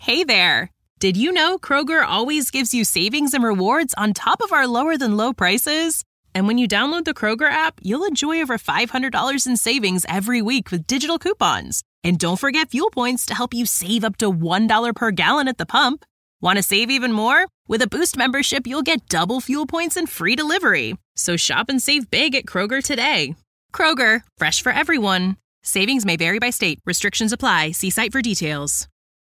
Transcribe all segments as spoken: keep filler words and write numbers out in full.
Hey there! Did you know Kroger always gives you savings and rewards on top of our lower-than-low prices? And when you download the Kroger app, you'll enjoy over five hundred dollars in savings every week with digital coupons. And don't forget fuel points to help you save up to one dollar per gallon at the pump. Want to save even more? With a Boost membership, you'll get double fuel points and free delivery. So shop and save big at Kroger today. Kroger, fresh for everyone. Savings may vary by state. Restrictions apply. See site for details.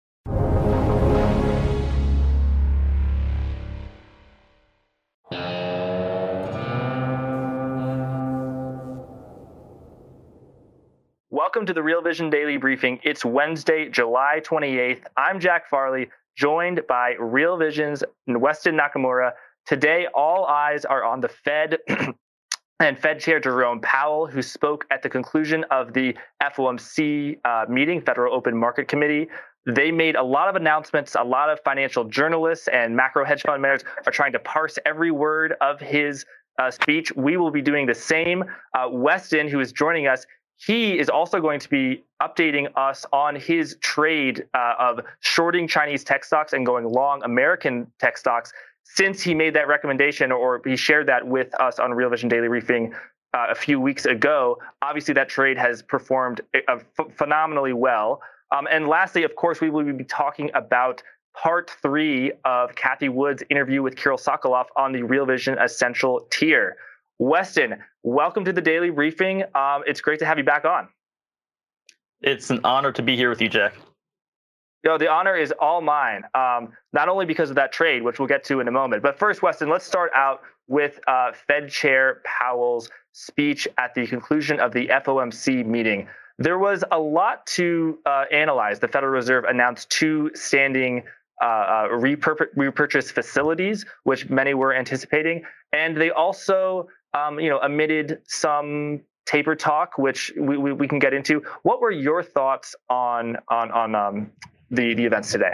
Welcome to the Real Vision Daily Briefing. It's Wednesday, July twenty-eighth. I'm Jack Farley, joined by Real Vision's Weston Nakamura. Today, all eyes are on the Fed and Fed Chair Jerome Powell, who spoke at the conclusion of the F O M C uh, meeting, Federal Open Market Committee. They made a lot of announcements. A lot of financial journalists and macro hedge fund managers are trying to parse every word of his uh, speech. We will be doing the same. Uh, Weston, who is joining us, he is also going to be updating us on his trade uh, of shorting Chinese tech stocks and going long American tech stocks since he made that recommendation, or he shared that with us on Real Vision Daily Briefing uh, a few weeks ago. Obviously, that trade has performed uh, ph- phenomenally well. Um, and lastly, of course, we will be talking about part three of Cathie Wood's interview with Kirill Sokoloff on the Real Vision Essential tier. Weston, welcome to the Daily Briefing. Um, it's great to have you back on. It's an honor to be here with you, Jack. Yo, the honor is all mine, um, not only because of that trade, which we'll get to in a moment. But first, Weston, let's start out with uh, Fed Chair Powell's speech at the conclusion of the F O M C meeting. There was a lot to uh, analyze. The Federal Reserve announced two standing uh, uh, repur- repurchase facilities, which many were anticipating. And they also Um, you know, emitted some taper talk, which we, we, we can get into. What were your thoughts on on on um, the the events today?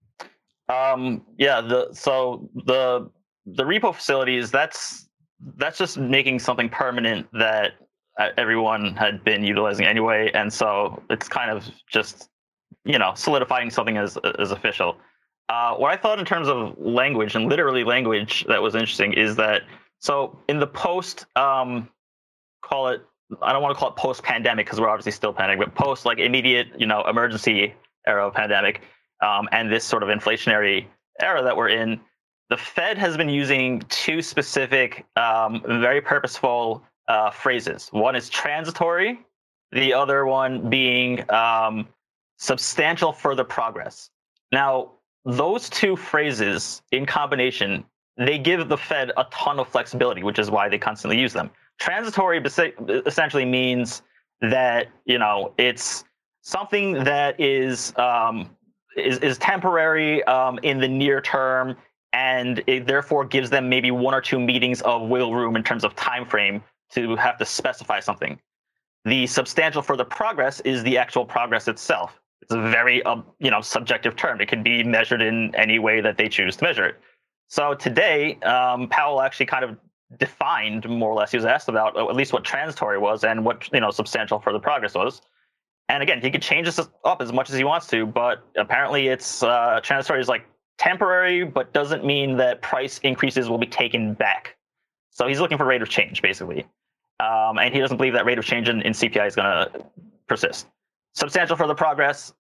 Um, yeah, the so the the repo facilities, that's that's just making something permanent that everyone had been utilizing anyway, and so it's kind of just you know solidifying something as as official. Uh, what I thought in terms of language and literally language that was interesting is that. So in the post, um, call it, I don't want to call it post-pandemic because we're obviously still pandemic, but post like immediate, you know, emergency era of pandemic um, and this sort of inflationary era that we're in, the Fed has been using two specific, um, very purposeful uh, phrases. One is transitory, the other one being um, substantial further progress. Now, those two phrases in combination, they give the Fed a ton of flexibility, which is why they constantly use them. Transitory essentially means that, you know, it's something that is um, is, is temporary um, in the near term, and it therefore gives them maybe one or two meetings of wiggle room in terms of time frame to have to specify something. The substantial further progress is the actual progress itself. It's a very um, you know subjective term. It can be measured in any way that they choose to measure it. So today, um, Powell actually kind of defined more or less. He was asked about at least what transitory was and what you know substantial further progress was. And again, he could change this up as much as he wants to, but apparently it's uh, transitory is like temporary, but doesn't mean that price increases will be taken back. So he's looking for rate of change, basically. Um, and he doesn't believe that rate of change in, in C P I is going to persist. Substantial further progress,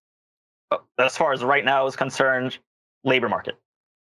as far as right now is concerned, labor market.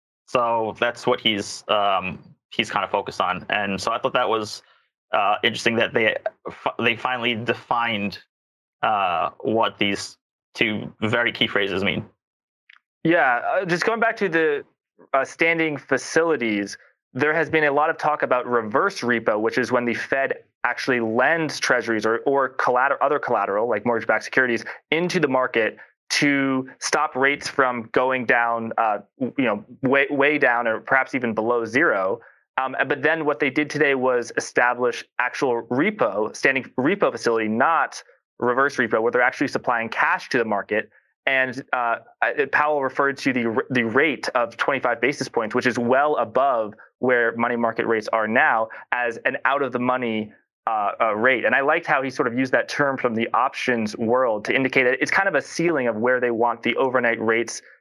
So that's what he's um, he's kind of focused on, and so I thought that was uh, interesting that they they finally defined uh, what these two very key phrases mean. Yeah, uh, just going back to the uh, standing facilities, there has been a lot of talk about reverse repo, which is when the Fed actually lends treasuries or or collateral, other collateral like mortgage-backed securities into the market to stop rates from going down, uh, you know, way way down or perhaps even below zero. Um, but then what they did today was establish actual repo, standing repo facility, not reverse repo, where they're actually supplying cash to the market. And uh, Powell referred to the the rate of twenty-five basis points, which is well above where money market rates are now, as an out of the money uh, uh, rate. And I liked how he sort of used that term from the options world to indicate that it's kind of a ceiling of where they want the overnight rates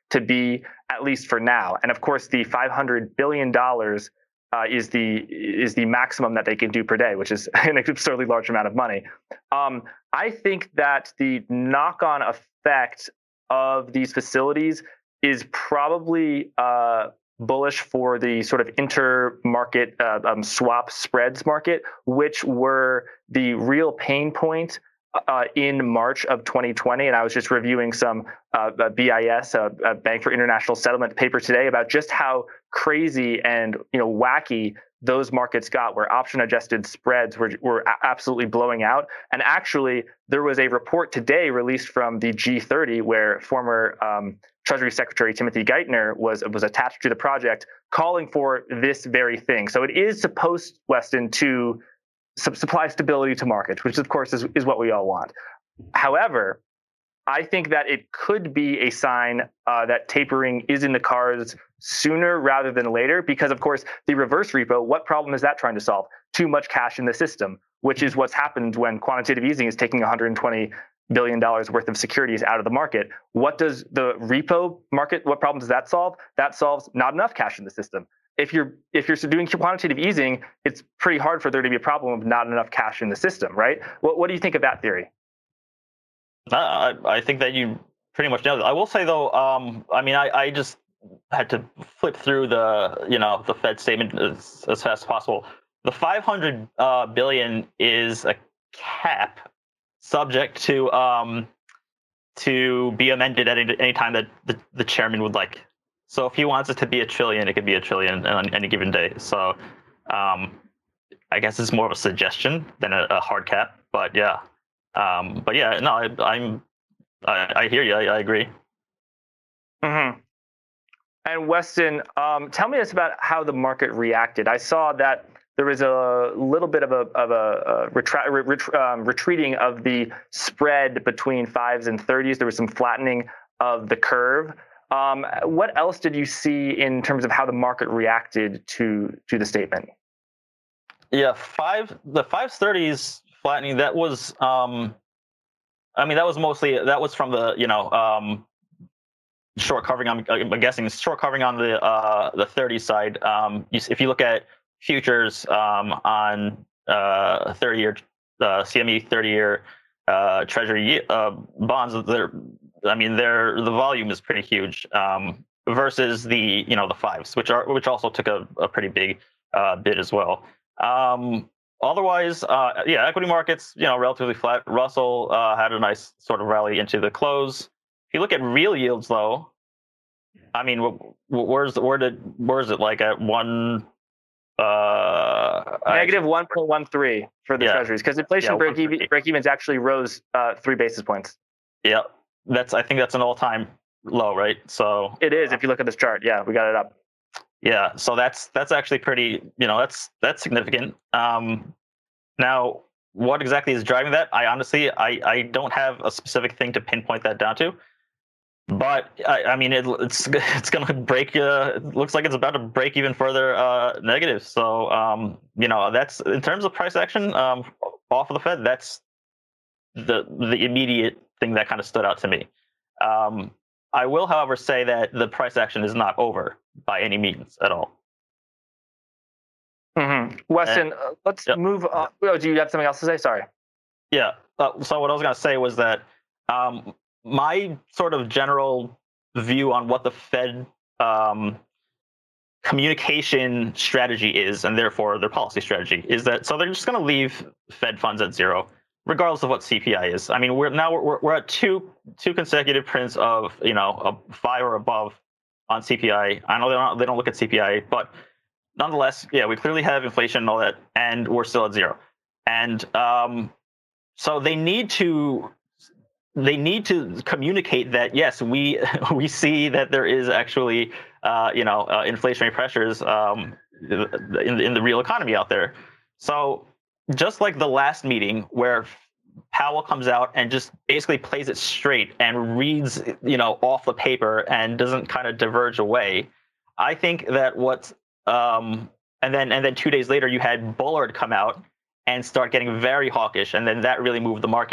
to be, at least for now. And of course, the five hundred billion dollars uh, is the is the maximum that they can do per day, which is an absurdly large amount of money. Um, I think that the knock-on effect of these facilities is probably uh, bullish for the sort of inter-market uh, um, swap spreads market, which were the real pain point uh, in March of twenty twenty. And I was just reviewing some uh, B I S, a, a Bank for International Settlement paper today, about just how crazy and you know wacky those markets got, where option-adjusted spreads were, were absolutely blowing out. And actually, there was a report today released from the G thirty where former um, Treasury Secretary Timothy Geithner was was attached to the project, calling for this very thing. So it is supposed, Weston, to su- supply stability to markets, which of course is, is what we all want. However, I think that it could be a sign uh, that tapering is in the cards sooner rather than later, because of course the reverse repo, what problem is that trying to solve? Too much cash in the system, which is what's happened when quantitative easing is taking one hundred twenty billion dollars worth of securities out of the market. What does the repo market, what problem does that solve? That solves not enough cash in the system. If you're if you're doing quantitative easing, it's pretty hard for there to be a problem of not enough cash in the system, right? What what do you think of that theory? I, I think that you pretty much nailed it. I will say though, um, I mean, I, I just had to flip through the, you know, the Fed statement as, as fast as possible. The five hundred uh, billion is a cap subject to um, to be amended at any, any time that the, the chairman would like. So if he wants it to be a trillion, it could be a trillion on any given day. So um, I guess it's more of a suggestion than a, a hard cap. But yeah. Um, but yeah, no, I, I'm, I, I hear you. I, I agree. Mm-hmm. And Weston, um, tell me about how the market reacted. I saw that there was a little bit of a of a, a retra- ret- um, retreating of the spread between fives and thirties. There was some flattening of the curve. Um, what else did you see in terms of how the market reacted to to the statement? Yeah, five the fives thirties. Flattening, that was, um, I mean, that was mostly, that was from the, you know, um, short covering, I'm, I'm guessing, short covering on the uh, the thirty side. Um, you, if you look at futures um, on uh, thirty-year uh, C M E thirty-year uh, Treasury uh, bonds, they're, I mean, they're, the volume is pretty huge um, versus the, you know, the fives, which are, which also took a, a pretty big uh, bid as well. Um, Otherwise, uh, yeah, equity markets, you know, relatively flat. Russell uh, had a nice sort of rally into the close. If you look at real yields, though, I mean, where's where did where is it like at one uh, negative one point one three for the yeah. treasuries, because inflation yeah, break even break evens actually rose uh, three basis points. Yeah, that's I think that's an all time low, right? So it is. If you look at this chart, yeah, we got it up. Yeah, so that's that's actually pretty, you know, that's that's significant. Um, now, what exactly is driving that? I honestly, I, I don't have a specific thing to pinpoint that down to. But I, I mean, it, it's it's going to break. Uh, it looks like it's about to break even further uh, negative. So, um, you know, that's in terms of price action um, off of the Fed. That's the the immediate thing that kind of stood out to me. Um, I will, however, say that the price action is not over by any means at all. Mm-hmm. Weston, uh, let's yep. move on. Oh, do you have something else to say? Sorry. Yeah. Uh, so what I was going to say was that um, my sort of general view on what the Fed um, communication strategy is, and therefore their policy strategy, is that so they're just going to leave Fed funds at zero, regardless of what C P I is. I mean, we're now we're we're at two two consecutive prints of you know a five or above on C P I. I know they don't they don't look at C P I, but nonetheless, yeah, we clearly have inflation and all that, and we're still at zero. And um, so they need to they need to communicate that yes, we we see that there is actually uh, you know uh, inflationary pressures um, in in the real economy out there. So just like the last meeting where Powell comes out and just basically plays it straight and reads, you know, off the paper and doesn't kind of diverge away. I think that what, um, and then and then two days later you had Bullard come out and start getting very hawkish, and then that really moved the market.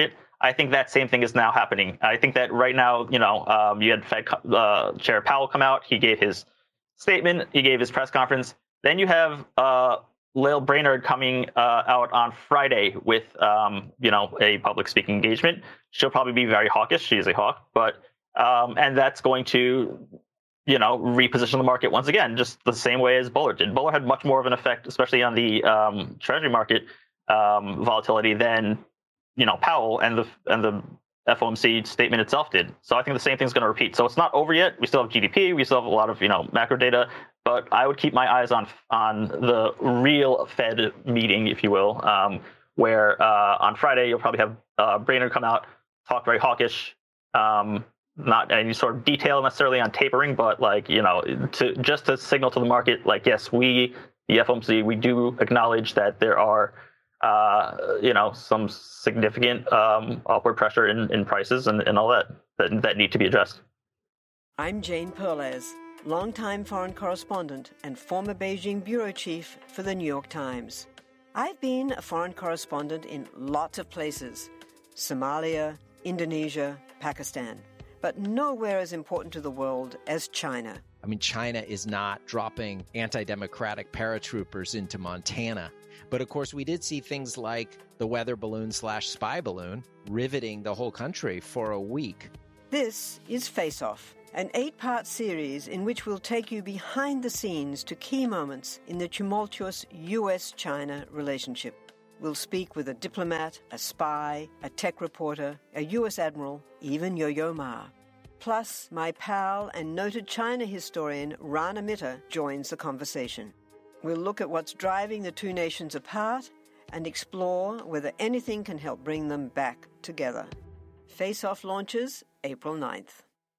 I think that same thing is now happening. I think that right now, you know, um, you had Fed uh, Chair Powell come out. He gave his statement. He gave his press conference. Then you have uh, Lael Brainard coming uh, out on Friday with, um, you know, a public speaking engagement. She'll probably be very hawkish. She is a hawk, but um, and that's going to, you know, reposition the market once again, just the same way as Bullard did. Bullard had much more of an effect, especially on the um, Treasury market um, volatility than, you know, Powell and the and the F O M C statement itself did. So I think the same thing's going to repeat. So it's not over yet. We still have G D P. We still have a lot of, you know, macro data. But I would keep my eyes on on the real Fed meeting, if you will, um, where uh, on Friday you'll probably have uh, Brainard come out, talk very hawkish, um, not any sort of detail necessarily on tapering, but like, you know, to just to signal to the market, like, yes, we, the F O M C, we do acknowledge that there are, uh, you know, some significant um, upward pressure in, in prices and, and all that, that that need to be addressed. I'm Jane Perlez, longtime foreign correspondent and former Beijing bureau chief for the New York Times. I've been a foreign correspondent in lots of places: Somalia, Indonesia, Pakistan, but nowhere as important to the world as China. I mean, China is not dropping anti-democratic paratroopers into Montana. But of course, we did see things like the weather balloon slash spy balloon riveting the whole country for a week. This is Face Off, an eight-part series in which we'll take you behind the scenes to key moments in the tumultuous U S China relationship. We'll speak with a diplomat, a spy, a tech reporter, a U S admiral, even Yo-Yo Ma. Plus, my pal and noted China historian Rana Mitter joins the conversation. We'll look at what's driving the two nations apart and explore whether anything can help bring them back together. Face Off launches April ninth.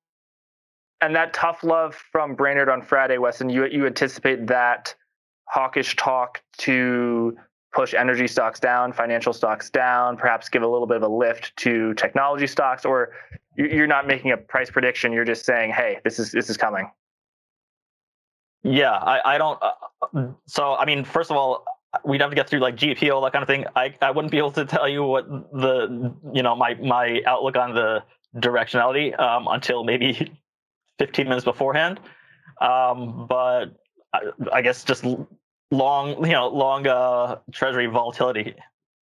And that tough love from Brainard on Friday, Weston, you you anticipate that hawkish talk to push energy stocks down, financial stocks down, perhaps give a little bit of a lift to technology stocks, or you're not making a price prediction, you're just saying, hey, this is this is coming? Yeah, I, I don't. Uh, so, I mean, first of all, we'd have to get through like G D P, all that kind of thing. I, I wouldn't be able to tell you what the, you know, my, my outlook on the directionality um, until maybe fifteen minutes beforehand. Um, but I, I guess just long, you know, long uh, Treasury volatility.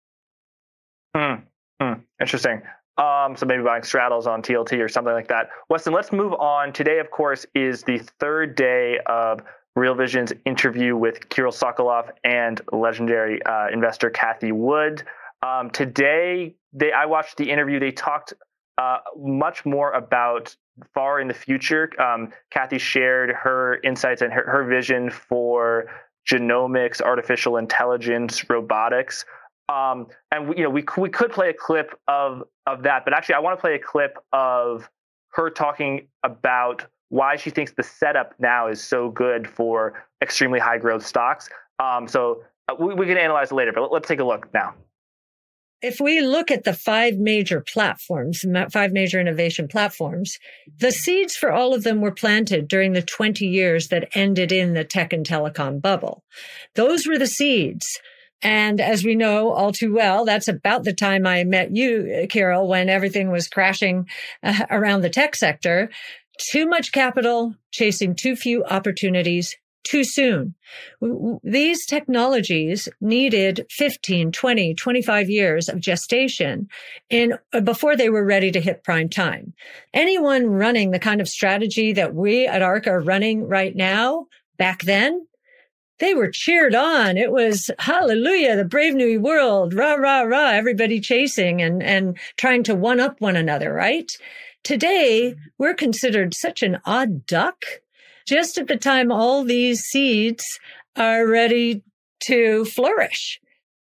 Hmm. Hmm. Interesting. Um, so maybe buying straddles on T L T or something like that. Weston, let's move on. Today, of course, is the third day of Real Vision's interview with Kirill Sokoloff and legendary uh, investor Cathie Wood. Um, today, they I watched the interview. They talked uh, much more about far in the future. Um, Cathie shared her insights and her, her vision for genomics, artificial intelligence, robotics. Um, and we, you know, we we could play a clip of of that, but actually, I want to play a clip of her talking about why she thinks the setup now is so good for extremely high growth stocks. Um, so uh, we, we can analyze it later, but let's take a look now. If we look at the five major platforms, five major innovation platforms, the seeds for all of them were planted during the twenty years that ended in the tech and telecom bubble. Those were the seeds. And as we know all too well, that's about the time I met you, Kirill, when everything was crashing uh, around the tech sector. Too much capital, chasing too few opportunities too soon. These technologies needed fifteen, twenty, twenty-five years of gestation in before they were ready to hit prime time. Anyone running the kind of strategy that we at A R C are running right now, back then, they were cheered on. It was hallelujah, the brave new world, rah, rah, rah, everybody chasing and, and trying to one up one another, right? Today, we're considered such an odd duck. Just at the time all these seeds are ready to flourish.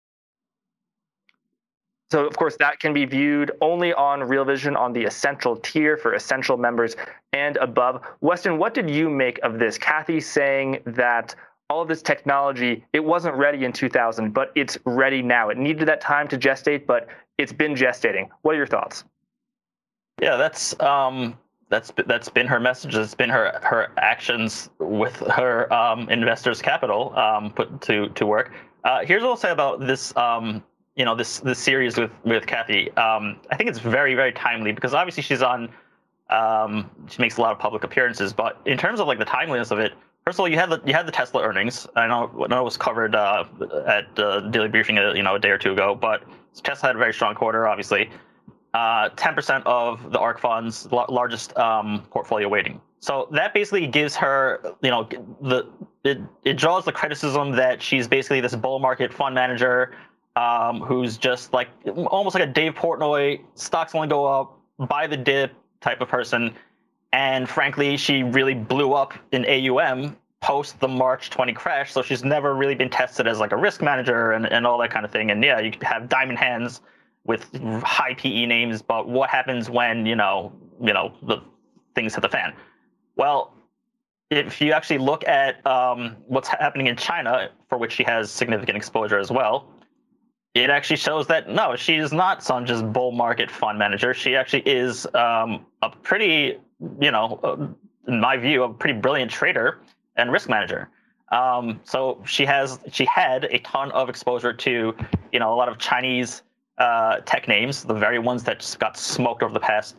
So, of course, that can be viewed only on Real Vision on the Essential tier for Essential members and above. Weston, what did you make of this? Cathie saying that all of this technology, it wasn't ready in two thousand, but it's ready now. It needed that time to gestate, but it's been gestating. What are your thoughts? Yeah, that's um, that's that's been her message. It's been her her actions with her um, investors' capital um, put to to work. Uh, here's what I'll say about this. Um, you know, this this series with with Cathie. Um, I think it's very very timely because obviously she's on. Um, she makes a lot of public appearances, but in terms of like the timeliness of it, first of all, you had the you had the Tesla earnings. I know, I know it was covered uh, at the Daily Briefing, uh, you know, a day or two ago, but Tesla had a very strong quarter, obviously. Uh, ten percent of the ARK Fund's l- largest um, portfolio weighting. So that basically gives her, you know, the it, it draws the criticism that she's basically this bull market fund manager um, who's just like almost like a Dave Portnoy, stocks only go up, buy the dip type of person. And frankly, she really blew up in A U M post the March twenty crash. So she's never really been tested as like a risk manager and, and all that kind of thing. And yeah, you have diamond hands with high P E names, but what happens when, you know, you know, the things hit the fan? Well, if you actually look at um, what's happening in China, for which she has significant exposure as well, it actually shows that, no, she's not some just bull market fund manager. She actually is um, a pretty, you know, uh, in my view, a pretty brilliant trader and risk manager. Um, so she has, she had a ton of exposure to, you know, a lot of Chinese uh, tech names, the very ones that just got smoked over the past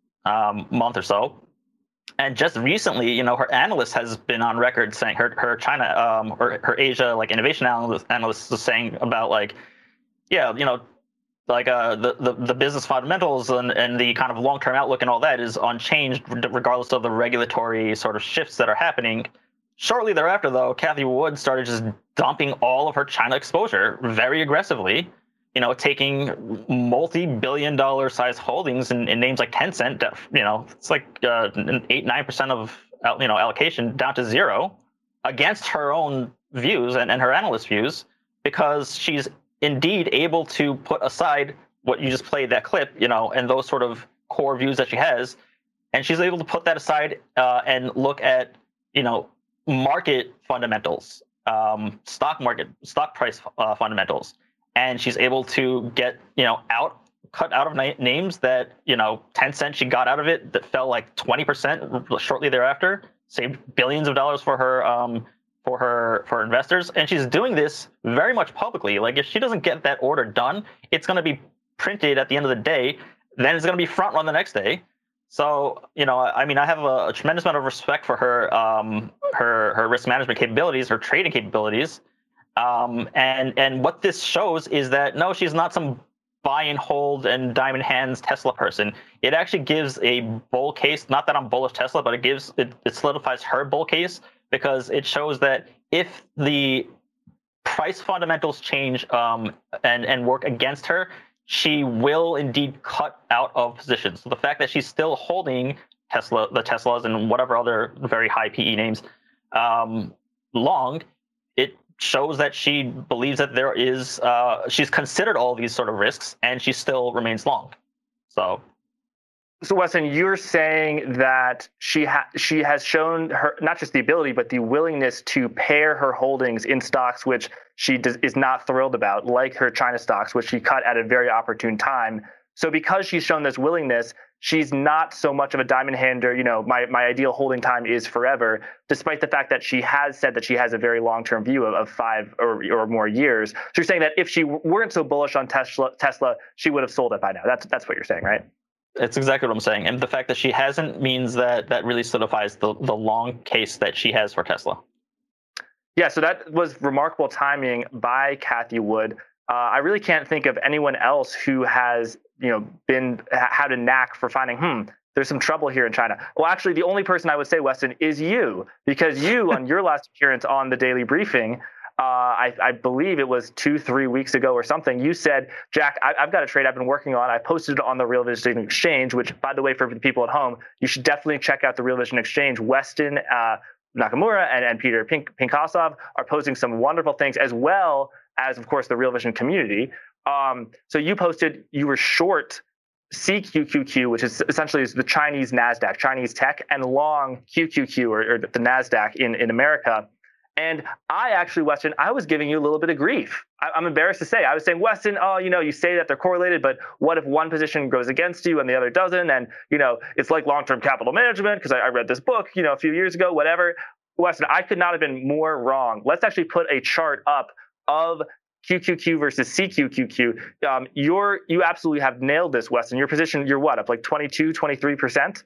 um, month or so. And just recently, you know, her analyst has been on record saying, her her China um, or her Asia like innovation analyst analyst was saying about like, yeah, you know, like uh, the, the the business fundamentals and, and the kind of long term outlook and all that is unchanged regardless of the regulatory sort of shifts that are happening. Shortly thereafter, though, Cathie Wood started just dumping all of her China exposure very aggressively. You know, taking multi-billion dollar size holdings in, in names like Tencent, you know, it's like uh, an eight, nine percent of, you know, allocation down to zero against her own views and, and her analyst views, because she's indeed able to put aside what you just played that clip, you know, and those sort of core views that she has. And she's able to put that aside uh, and look at, you know, market fundamentals, um, stock market, stock price uh, fundamentals. And she's able to get, you know, out, cut out of na- names that, you know, Tencent, she got out of it that fell like twenty percent shortly thereafter, saved billions of dollars for her, um, for her, for investors. And she's doing this very much publicly. Like if she doesn't get that order done, it's going to be printed at the end of the day. Then it's going to be front run the next day. So, you know, I mean, I have a, a tremendous amount of respect for her, um, her, her risk management capabilities, her trading capabilities. Um, and, and what this shows is that, no, she's not some buy and hold and diamond hands Tesla person. It actually gives a bull case, not that I'm bullish Tesla, but it gives, it, it solidifies her bull case, because it shows that if the price fundamentals change um, and, and work against her, she will indeed cut out of positions. So the fact that she's still holding Tesla, the Teslas and whatever other very high P E names um, long, it shows that she believes that there is, uh, she's considered all these sort of risks and she still remains long. So, so Weston, you're saying that she ha- she has shown her not just the ability, but the willingness to pair her holdings in stocks which she does, is not thrilled about, like her China stocks, which she cut at a very opportune time. So because she's shown this willingness, she's not so much of a diamond hander, you know, my, my ideal holding time is forever, despite the fact that she has said that she has a very long-term view of, of five or, or more years. So you're saying that if she weren't so bullish on Tesla, Tesla, she would have sold it by now. That's that's what you're saying, right? It's exactly what I'm saying. And the fact that she hasn't means that that really solidifies the, the long case that she has for Tesla. Yeah, so that was remarkable timing by Cathie Wood. Uh, I really can't think of anyone else who has, you know, been had a knack for finding, hmm, there's some trouble here in China. Well, actually, the only person I would say, Weston, is you, because you, on your last appearance on the Daily Briefing, uh, I, I believe it was two, three weeks ago or something, you said, Jack, I, I've got a trade I've been working on. I posted it on the Real Vision Exchange, which, by the way, for the people at home, you should definitely check out the Real Vision Exchange. Weston uh, Nakamura and, and Peter Pink, Pinkosov are posting some wonderful things, as well as, of course, the Real Vision community. Um, so you posted, you were short C Q Q Q, which is essentially is the Chinese NASDAQ, Chinese tech, and long Q Q Q, or, or the NASDAQ in, in America. And I actually, Weston, I was giving you a little bit of grief. I, I'm embarrassed to say. I was saying, Weston, oh, you know, you say that they're correlated, but what if one position goes against you and the other doesn't? And, you know, it's like long-term capital management, because I, I read this book, you know, a few years ago, whatever. Weston, I could not have been more wrong. Let's actually put a chart up of Q Q Q versus C Q Q Q. Um, you're, you absolutely have nailed this, Weston. Your position, you're what, up like twenty-two, twenty-three percent?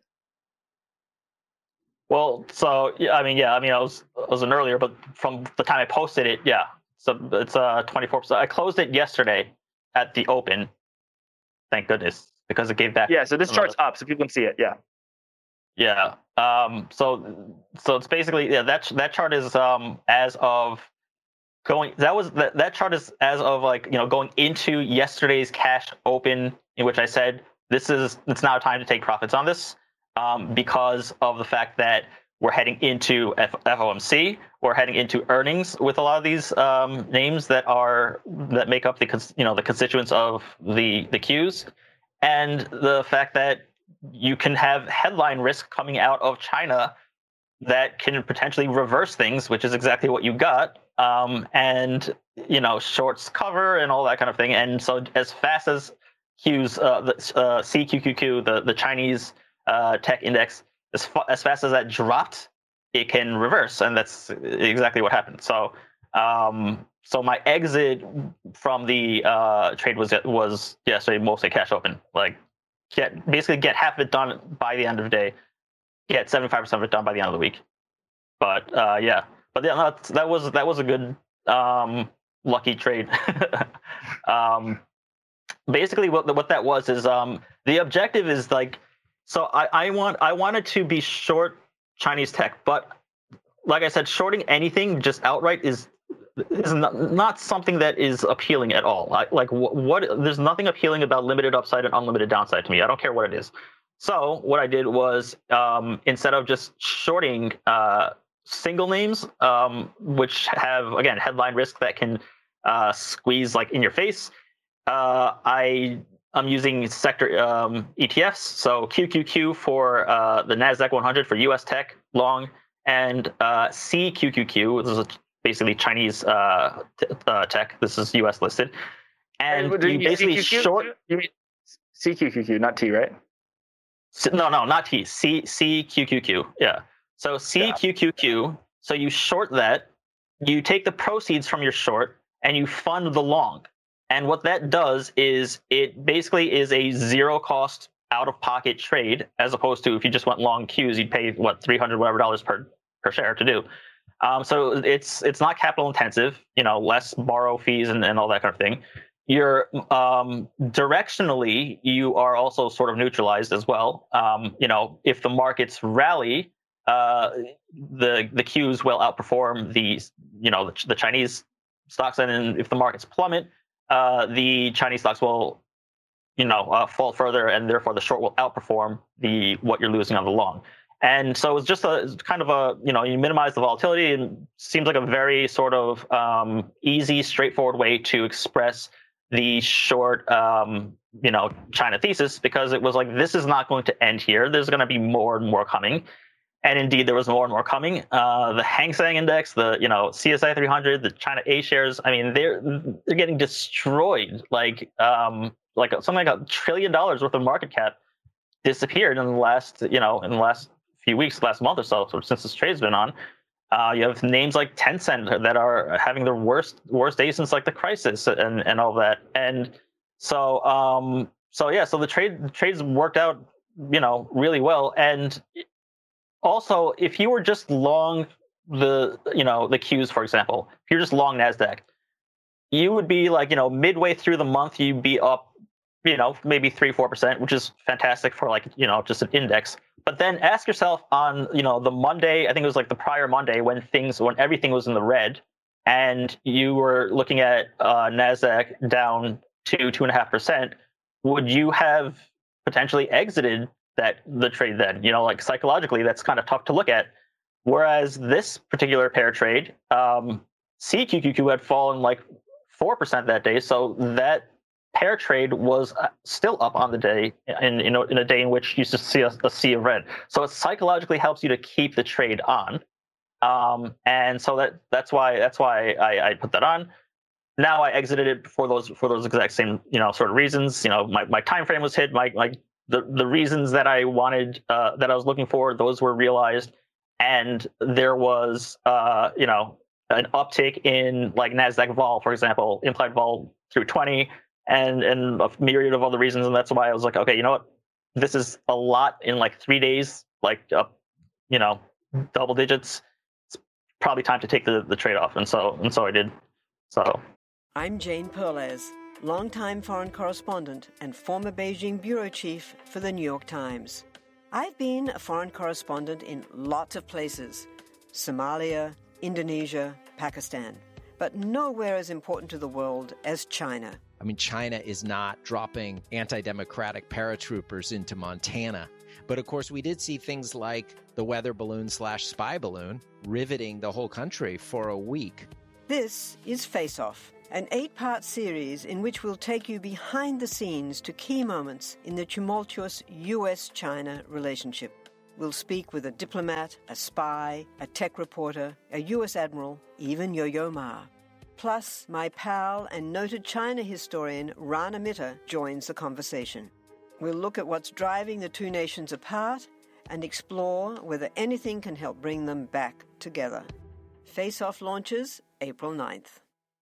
Well, so yeah, I mean, yeah, I mean, I was I was an earlier, but from the time I posted it, yeah, so it's uh twenty-four percent. I closed it yesterday at the open. Thank goodness, because it gave back. Yeah, so this another, chart's up, so people can see it. Yeah. Yeah. Um. So so it's basically yeah that that chart is um as of going that was that that chart is as of like you know going into yesterday's cash open, in which I said this is it's now time to take profits on this. Um, because of the fact that we're heading into F- FOMC, we're heading into earnings with a lot of these um, names that are that make up the cons- you know the constituents of the the Qs, and the fact that you can have headline risk coming out of China that can potentially reverse things, which is exactly what you got, um, and you know shorts cover and all that kind of thing. And so as fast as Qs, uh, the uh, C Q Q Q, the the Chinese Uh, tech index, as, fa- as fast as that dropped, it can reverse, and that's exactly what happened. So, um, so my exit from the uh, trade was was yesterday mostly cash open. Like, get basically get half of it done by the end of the day, get seventy-five percent of it done by the end of the week. But uh, yeah, but yeah, no, that was that was a good um, lucky trade. um, basically, what what that was is um, the objective is like. So I, I want I wanted to be short Chinese tech, but like I said, shorting anything just outright is is not, not something that is appealing at all. I, like what, what there's nothing appealing about limited upside and unlimited downside to me. I don't care what it is. So what I did was um, instead of just shorting uh, single names, um, which have again headline risk that can uh, squeeze like in your face, uh, I. I'm using sector um, E T Fs, so Q Q Q for uh, the NASDAQ one hundred for U S tech long, and uh, C Q Q Q, this is basically Chinese uh, t- uh, tech. This is U S listed, and Hey, you, you basically C Q Q? short. You mean C Q Q Q, not T, right? No, no, not T. C C Q Q Q. Yeah. So C Q Q Q. So you short that. You take the proceeds from your short and you fund the long. And what that does is it basically is a zero cost out of pocket trade, as opposed to if you just went long Qs, you'd pay what three hundred whatever dollars per per share to do. Um, so it's it's not capital intensive, you know, less borrow fees and, and all that kind of thing. You're um, directionally, you are also sort of neutralized as well. Um, you know, if the markets rally, uh, the the Qs will outperform the you know the, the Chinese stocks, and then if the markets plummet, uh, the Chinese stocks will, you know, uh, fall further, and therefore the short will outperform the what you're losing on the long. And so it's just a it's kind of a, you know, you minimize the volatility, and seems like a very sort of um, easy, straightforward way to express the short, um, you know, China thesis, because it was like, this is not going to end here. There's going to be more and more coming. And indeed, there was more and more coming. Uh, the Hang Seng Index, the you know C S I three hundred, the China A shares. I mean, they're they're getting destroyed. Like um, like something like a trillion dollars worth of market cap disappeared in the last you know in the last few weeks, last month or so, so since this trade's been on. Uh, you have names like Tencent that are having their worst worst days since like the crisis and and all that. And so um, so yeah, so the trade the trades worked out you know really well. And also, if you were just long the, you know, the Qs, for example, if you're just long NASDAQ, you would be like, you know, midway through the month, you'd be up, you know, maybe three, four percent, which is fantastic for like, you know, just an index. But then ask yourself on, you know, the Monday, I think it was like the prior Monday when things, when everything was in the red, and you were looking at uh, NASDAQ down to two and a half percent, would you have potentially exited that the trade then? You know, like psychologically, that's kind of tough to look at. Whereas this particular pair trade, um, C Q Q Q had fallen like four percent that day. So that pair trade was still up on the day in, in, in a day in which you just see a, a sea of red. So it psychologically helps you to keep the trade on. Um, and so that that's why that's why I, I put that on. Now I exited it for those for those exact same, you know, sort of reasons. You know, my, my time frame was hit. My my the, the reasons that I wanted uh, that I was looking for, those were realized, and there was uh, you know an uptick in like NASDAQ vol, for example, implied vol through twenty, and and a myriad of other reasons. And that's why I was like, okay, you know what? This is a lot in like three days, like up, you know, double digits. It's probably time to take the, the trade off. And so and so I did. So I'm Jane Perlez, longtime foreign correspondent and former Beijing bureau chief for the New York Times. I've been a foreign correspondent in lots of places: Somalia, Indonesia, Pakistan, but nowhere as important to the world as China. I mean, China is not dropping anti-democratic paratroopers into Montana. But of course, we did see things like the weather balloon slash spy balloon riveting the whole country for a week. This is Face Off, an eight-part series in which we'll take you behind the scenes to key moments in the tumultuous U S China relationship. We'll speak with a diplomat, a spy, a tech reporter, a U S admiral, even Yo-Yo Ma. Plus, my pal and noted China historian Rana Mitter joins the conversation. We'll look at what's driving the two nations apart and explore whether anything can help bring them back together. Face Off launches April ninth.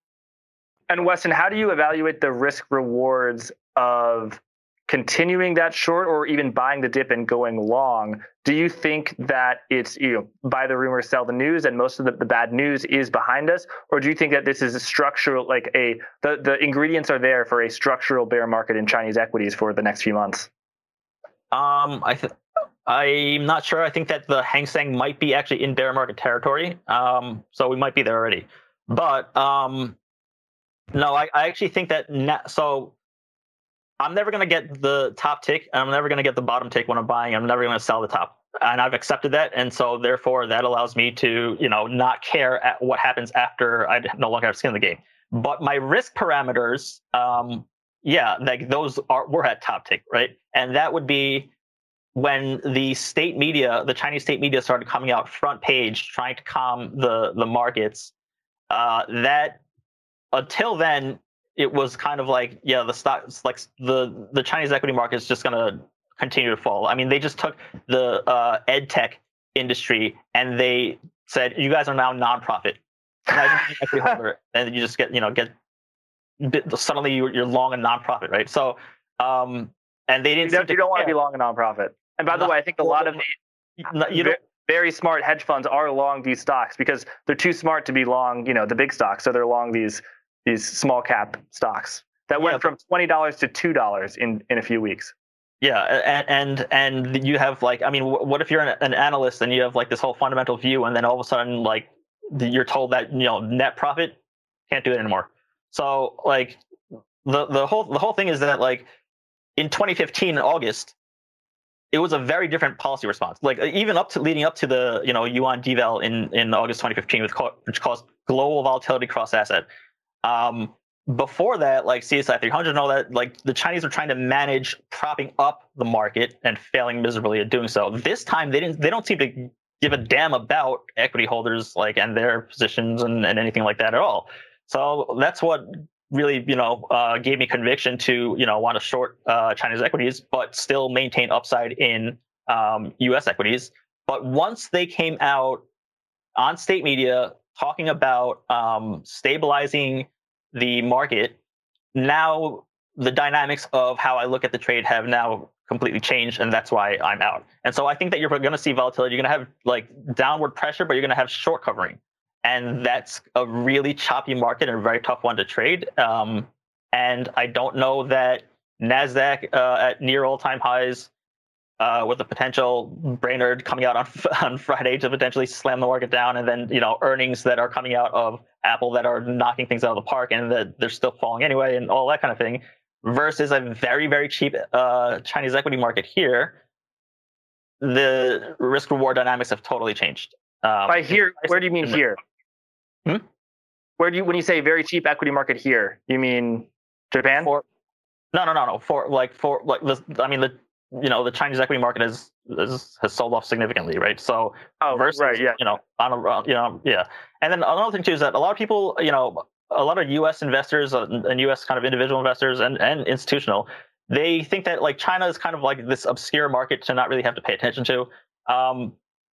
And Weston, how do you evaluate the risk rewards of continuing that short or even buying the dip and going long? Do you think that it's, you know, buy the rumor, sell the news, and most of the, the bad news is behind us? Or do you think that this is a structural, like a, the, the ingredients are there for a structural bear market in Chinese equities for the next few months? Um, I th- I'm not sure. I think that the Hang Seng might be actually in bear market territory. Um, so we might be there already. But um, no, I, I actually think that, na- so I'm never going to get the top tick, and I'm never going to get the bottom tick when I'm buying. I'm never going to sell the top. And I've accepted that. And so therefore that allows me to, you know, not care at what happens after I no longer have skin in the game. But my risk parameters, um, yeah, like those are, were at top tick, right? And that would be when the state media, the Chinese state media started coming out front page, trying to calm the, the markets. Uh, that until then, it was kind of like, yeah, the stocks, like the, the Chinese equity market is just going to continue to fall. I mean, they just took the uh, ed tech industry and they said, you guys are now nonprofit. Equity holder, and you just get, you know, get suddenly you're, you're long a nonprofit, right? So, um, and they didn't. You don't, you don't want to be long a nonprofit. And by the way, I think a lot of the you don't, very smart hedge funds are long these stocks because they're too smart to be long, you know, the big stocks. So they're long these these small cap stocks that went yeah, from twenty dollars to two dollars in, in a few weeks. Yeah, and and and you have like, I mean, what if you're an, an analyst and you have like this whole fundamental view, and then all of a sudden like you're told that, you know, net profit, can't do it anymore. So like the the whole the whole thing is that like in twenty fifteen in August, it was a very different policy response. Like even up to leading up to the, you know, yuan deval in in August twenty fifteen, which caused, which caused global volatility cross asset. Um, before that, like C S I three hundred and all that, like the Chinese were trying to manage propping up the market and failing miserably at doing so. This time, they didn't. They don't seem to give a damn about equity holders, like, and their positions and, and anything like that at all. So that's what really, you know, uh, gave me conviction to, you know, want to short uh, Chinese equities, but still maintain upside in um, U S equities. But once they came out on state media talking about um, stabilizing the market, now the dynamics of how I look at the trade have now completely changed, and that's why I'm out. And so I think that you're going to see volatility. You're going to have like downward pressure, but you're going to have short covering, and that's a really choppy market and a very tough one to trade. Um, and I don't know that NASDAQ uh, at near all-time highs, uh, with the potential Brainerd coming out on on Friday to potentially slam the market down, and then, you know, earnings that are coming out of Apple that are knocking things out of the park and that they're still falling anyway, and all that kind of thing, versus a very, very cheap uh, Chinese equity market here. The risk reward dynamics have totally changed. Um, By here, where do you mean here? Hmm? Where do you, when you say very cheap equity market here, you mean Japan? For, no, no, no, no. For like, for like, the, I mean, the you know, the Chinese equity market has has, has sold off significantly, right? So, oh, versus, right, yeah, you know, on a, you know, yeah. And then another thing too is that a lot of people, you know, a lot of U S investors and U S kind of individual investors and, and institutional, they think that like China is kind of like this obscure market to not really have to pay attention to. Um,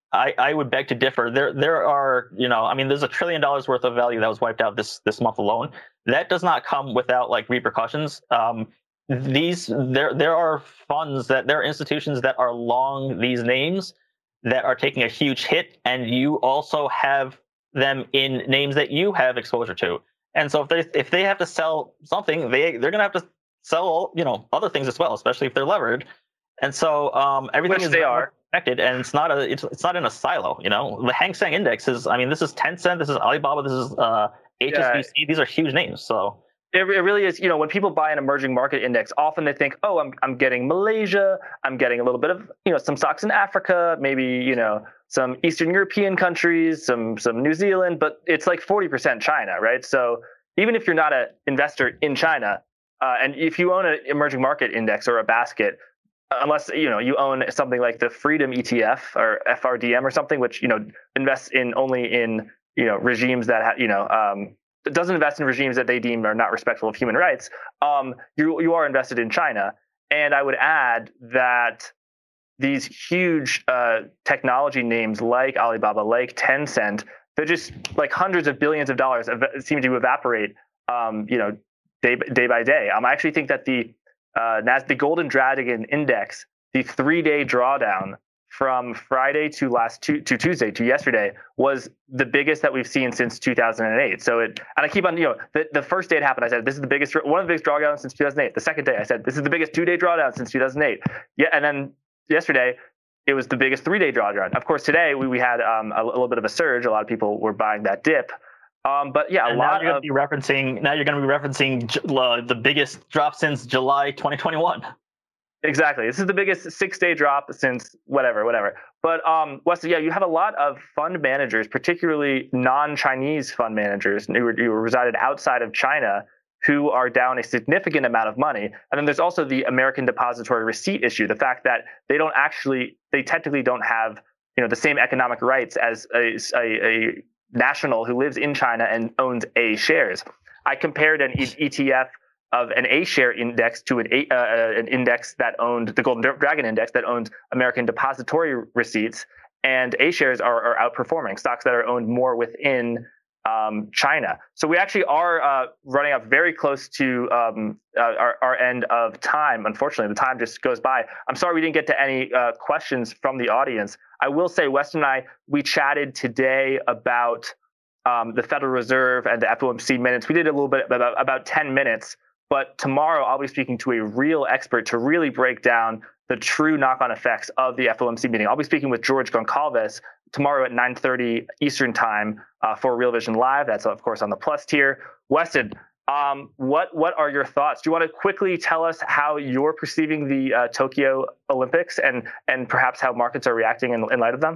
I, I would beg to differ. There there are, you know, I mean, there's a trillion dollars worth of value that was wiped out this this month alone. That does not come without like repercussions. Um, these there there are funds that there are institutions that are long these names that are taking a huge hit, and you also have them in names that you have exposure to. And so if they if they have to sell something, they they're gonna have to sell, you know, other things as well, especially if they're levered. And so um, everything Which is they are connected, and it's not a it's it's not in a silo. You know, the Hang Seng Index is. I mean, this is Tencent, this is Alibaba, this is uh, H S B C. Yeah. These are huge names. So. It, it really is, you know, when people buy an emerging market index, often they think, oh, I'm I'm getting Malaysia, I'm getting a little bit of, you know, some stocks in Africa, maybe, you know, some Eastern European countries, some some New Zealand, but it's like forty percent China, right? So even if you're not an investor in China, uh, and if you own an emerging market index or a basket, unless, you know, you own something like the Freedom E T F or F R D M or something, which, you know, invests in only in, you know, regimes that, ha- you know, um, doesn't invest in regimes that they deem are not respectful of human rights, um, you you are invested in China. And I would add that these huge uh, technology names like Alibaba, like Tencent, they're just like hundreds of billions of dollars ev- seem to evaporate, um, you know, day day by day. Um, I actually think that the uh, Nas- the Golden Dragon Index, the three-day drawdown from Friday to last tu- to Tuesday to yesterday was the biggest that we've seen since two thousand eight. So it, and I keep on, you know, the, the first day it happened, I said, this is the biggest, one of the biggest drawdowns since two thousand eight. The second day I said, this is the biggest two day drawdown since two thousand eight. Yeah. And then yesterday it was the biggest three day drawdown. Of course, today we, we had um, a, a little bit of a surge. A lot of people were buying that dip. Um, but yeah, a and lot now you're of going to be referencing, now you're going to be referencing uh, the biggest drop since July twenty twenty-one. Exactly. This is the biggest six-day drop since whatever, whatever. But um, Wesley, yeah, you have a lot of fund managers, particularly non-Chinese fund managers who, who resided outside of China, who are down a significant amount of money. And then there's also the American depository receipt issue, the fact that they don't actually, they technically don't have, you know, the same economic rights as a, a, a national who lives in China and owns A shares. I compared an E T F of an A share index to an A, uh, an index that owned the Golden Dragon Index that owns American depository receipts, and A shares are, are outperforming stocks that are owned more within um, China. So we actually are uh, running up very close to um, uh, our, our end of time. Unfortunately, the time just goes by. I'm sorry we didn't get to any uh, questions from the audience. I will say, Weston and I, we chatted today about um, the Federal Reserve and the F O M C minutes. We did a little bit about, about ten minutes. But tomorrow I'll be speaking to a real expert to really break down the true knock-on effects of the F O M C meeting. I'll be speaking with George Goncalves tomorrow at nine thirty Eastern time uh, for Real Vision Live. That's, of course, on the Plus tier. Weston, um, what what are your thoughts? Do you want to quickly tell us how you're perceiving the uh, Tokyo Olympics and and perhaps how markets are reacting in, in light of them?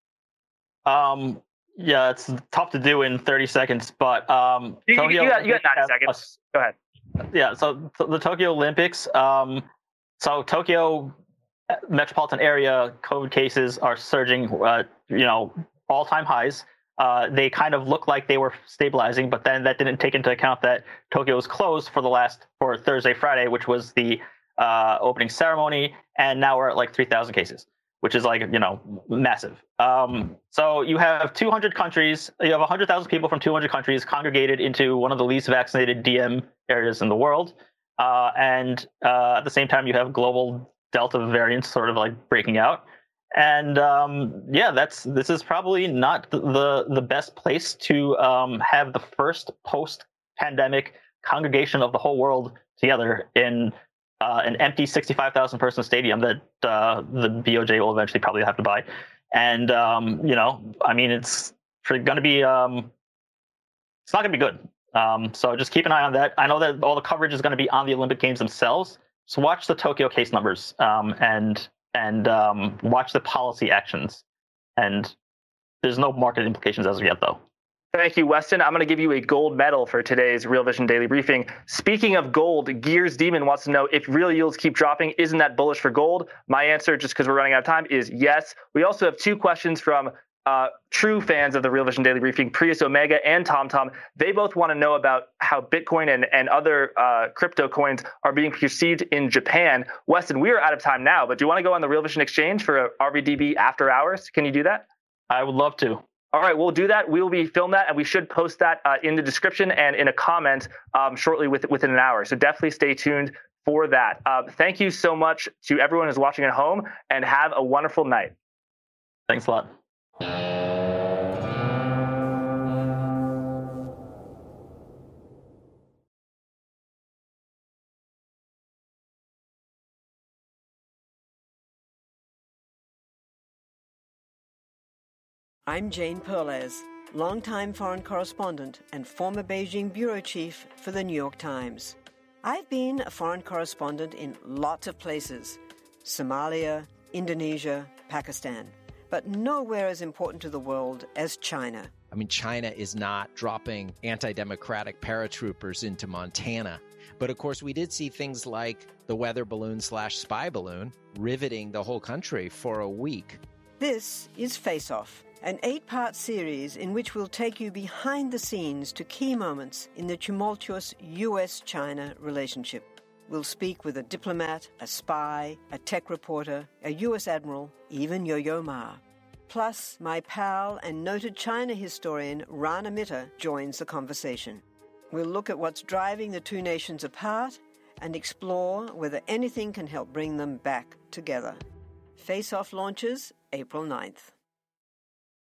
Um. Yeah, it's tough to do in thirty seconds, but um, you, Tokyo you, got, you got ninety seconds. A, Go ahead. Yeah, so the Tokyo Olympics. Um, so Tokyo metropolitan area COVID cases are surging. Uh, you know, all-time highs. Uh, they kind of look like they were stabilizing, but then that didn't take into account that Tokyo was closed for the last for Thursday, Friday, which was the uh, opening ceremony, and now we're at like three thousand cases, which is like, you know, massive. Um, so you have two hundred countries, you have one hundred thousand people from two hundred countries congregated into one of the least vaccinated D M areas in the world. Uh, and uh, at the same time, you have global Delta variants sort of like breaking out. And um, yeah, that's this is probably not the, the best place to um, have the first post-pandemic congregation of the whole world together in Uh, an empty sixty-five thousand person stadium that uh, the B O J will eventually probably have to buy. And, um, you know, I mean, it's going to be, um, it's not going to be good. Um, so just keep an eye on that. I know that all the coverage is going to be on the Olympic Games themselves. So watch the Tokyo case numbers um, and and um, watch the policy actions. And there's no market implications as of yet, though. Thank you, Weston. I'm going to give you a gold medal for today's Real Vision Daily Briefing. Speaking of gold, Gears Demon wants to know if real yields keep dropping, isn't that bullish for gold? My answer, just because we're running out of time, is yes. We also have two questions from uh, true fans of the Real Vision Daily Briefing, Prius Omega and TomTom. They both want to know about how Bitcoin and, and other uh, crypto coins are being perceived in Japan. Weston, we are out of time now, but do you want to go on the Real Vision Exchange for a R V D B after hours? Can you do that? I would love to. All right, we'll do that. We will be film that, and we should post that uh, in the description and in a comment um, shortly with, within an hour. So definitely stay tuned for that. Uh, thank you so much to everyone who's watching at home, and have a wonderful night. Thanks a lot. I'm Jane Perlez, longtime foreign correspondent and former Beijing bureau chief for the New York Times. I've been a foreign correspondent in lots of places: Somalia, Indonesia, Pakistan, but nowhere as important to the world as China. I mean, China is not dropping anti-democratic paratroopers into Montana. But of course, we did see things like the weather balloon slash spy balloon riveting the whole country for a week. This is Face Off, an eight-part series in which we'll take you behind the scenes to key moments in the tumultuous U S China relationship. We'll speak with a diplomat, a spy, a tech reporter, a U S admiral, even Yo-Yo Ma. Plus, my pal and noted China historian Rana Mitter joins the conversation. We'll look at what's driving the two nations apart and explore whether anything can help bring them back together. Face Off launches April ninth.